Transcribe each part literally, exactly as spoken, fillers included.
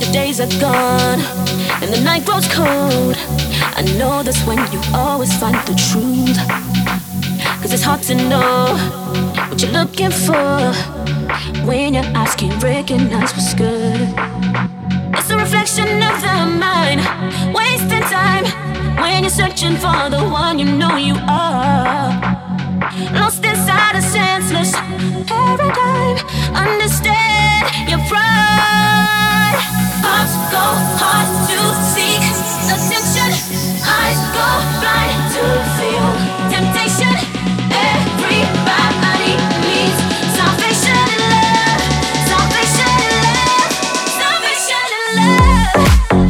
days are gone and the night grows cold, I know that's when you always find the truth. Cause it's hard to know what you're looking for when your eyes can't recognize what's good. It's a reflection of the mind, wasting time when you're searching for the one you know you are. Lost inside a senseless paradigm, understand your pride. Hearts go hard to seek attention, eyes go blind to feel temptation. Everybody needs salvation and love, salvation and love, salvation and love.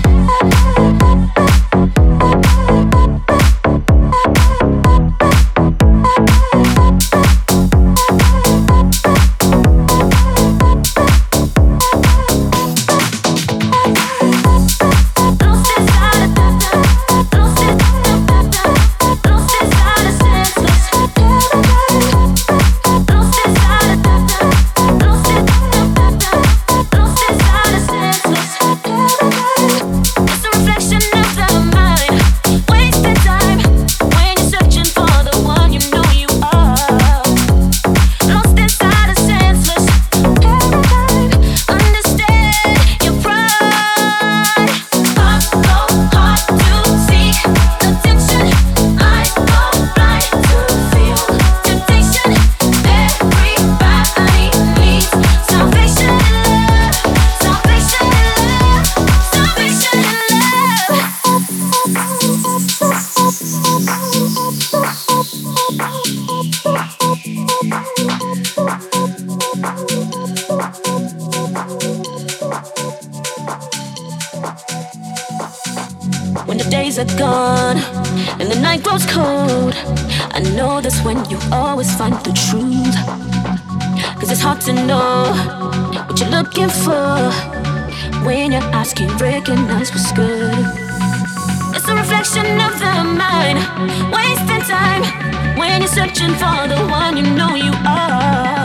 When the days are gone and the night grows cold, I know that's when you always find the truth. Cause it's hard to know what you're looking for when your eyes can't recognize what's good. It's a reflection of the mind, wasting time when you're searching for the one you know you are.